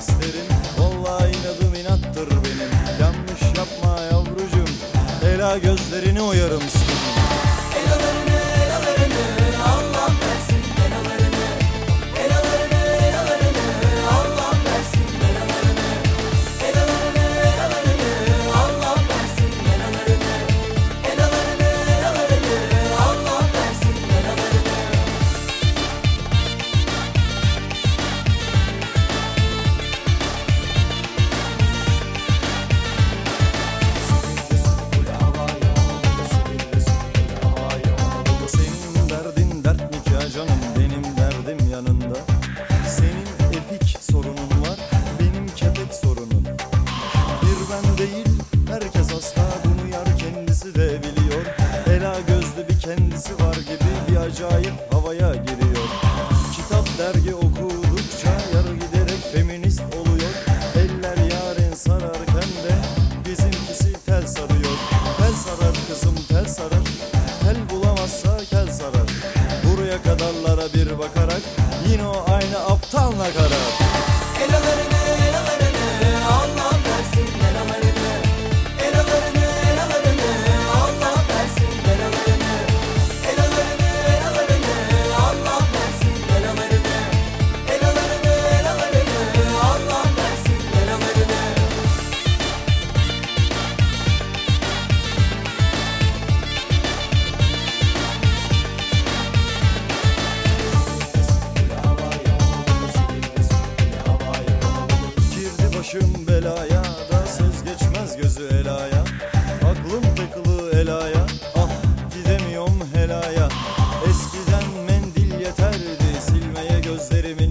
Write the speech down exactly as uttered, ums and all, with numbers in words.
isterim. Vallahi inadım inattır benim. Yanlış yapma yavrucum, ela gözlerini oyarım senin. Elalarını elalarını Allah versin belalarını. Elalarını elalarını Allah versin belalarını. Elalarını elalarını Allah versin belalarını. Elalarını elalarını Allah versin belalarını. Senin derdin dert mi ki canım, benim derdim yanında. Senin epik sorunun var, benim kepek sorunum. Bir ben değil, herkes hasta, bunu yar kendisi de biliyor. Ela gözlü bir kendisi var gibi bir acayip havaya giriyor. Kitap dergi okudukça yarı giderek feminist oluyor. Eller yaren sararken de bizimkisi tel sarıyor. Tel sarar kızım tel sarar, tel bulamazsa kel sarar. Buraya kadarlara bir bakarak yine o aynı aptal nakarat. Elalarını elalarını Allah versin belalarını. Elalarını elalarını Allah versin belalarını. Elalarını elalarını Allah versin belalarını. Elalarını elalarını Allah versin belalarını. Girdi başım belaya da söz geçmez gözü elaya. Aklım takılı elaya, ah gidemiyorum helaya. Eskiden mendil yeterdi silmeye gözlerimi.